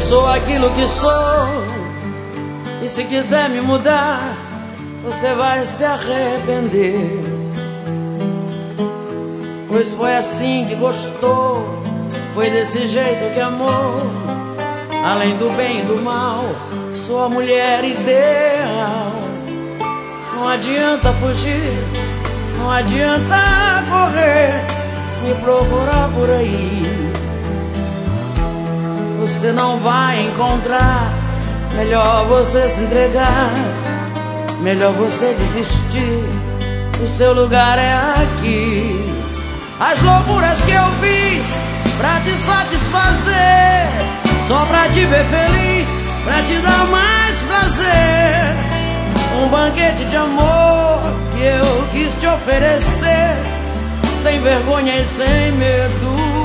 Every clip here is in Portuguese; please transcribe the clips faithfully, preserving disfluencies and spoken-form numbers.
sou aquilo que sou, e se quiser me mudar, você vai se arrepender. Pois foi assim que gostou, foi desse jeito que amou. Além do bem e do mal, sou a mulher ideal. Não adianta fugir, não adianta correr, me procurar por aí. Você não vai encontrar, melhor você se entregar, melhor você desistir, o seu lugar é aqui. As loucuras que eu fiz pra te satisfazer, só pra te ver feliz, pra te dar mais prazer. Um banquete de amor que eu quis te oferecer, sem vergonha e sem medo.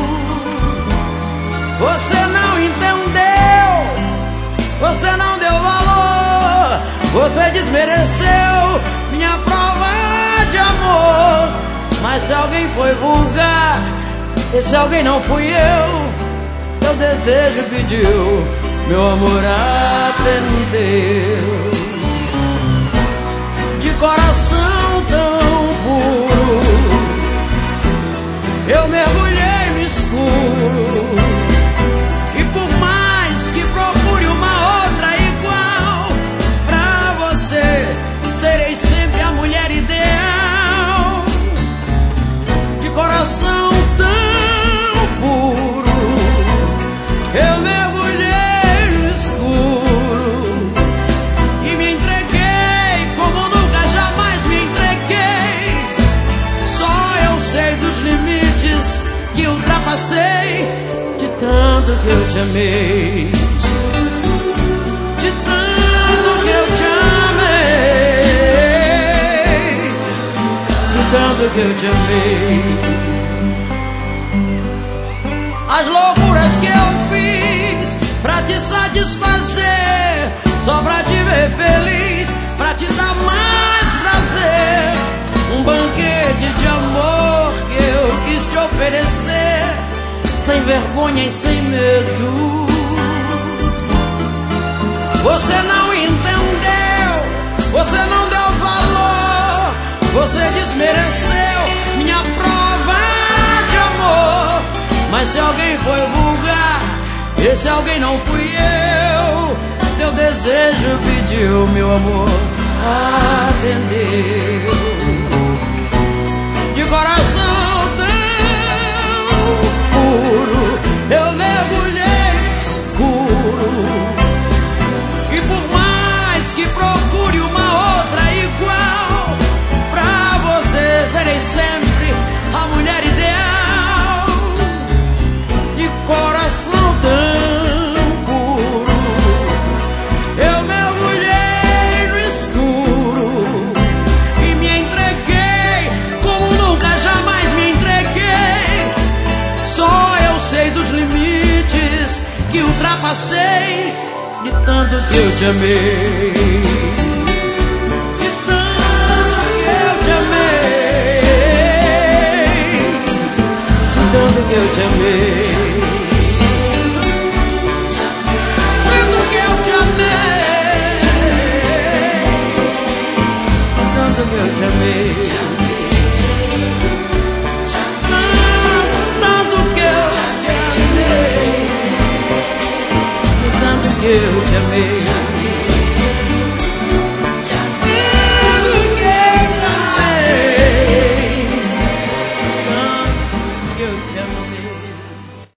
Você não entendeu, você não deu valor, você desmereceu minha prova de amor. Mas se alguém foi vulgar, e se alguém não fui eu, teu desejo pediu, meu amor atendeu. De coração tão puro, eu mergulhei no escuro, e por mais que procure uma outra igual, pra você serei sempre a mulher ideal. De coração tão puro, eu mergulhei no escuro e me entreguei como nunca jamais me entreguei. Só eu sei dos limites que ultrapassei, de tanto que eu te amei, de tanto que eu te amei, de tanto que eu te amei. As loucuras que eu fiz pra te satisfazer, só pra te ver feliz, pra te dar mais prazer. Um banquete de amor que eu quis te oferecer, sem vergonha e sem medo. Você não entendeu, você não deu valor, você desmereceu minha prova de amor. Mas se alguém foi vulgar, esse alguém não fui eu, teu desejo pediu, meu amor atendeu. De coração tão puro, eu mergulhei no escuro, e por mais que procure uma outra igual, pra você serei sempre a mulher ideal. De coração tão puro, eu mergulhei no escuro e me entreguei como nunca jamais me entreguei. Só eu sei dos limites que ultrapassei, de tanto que eu te amei.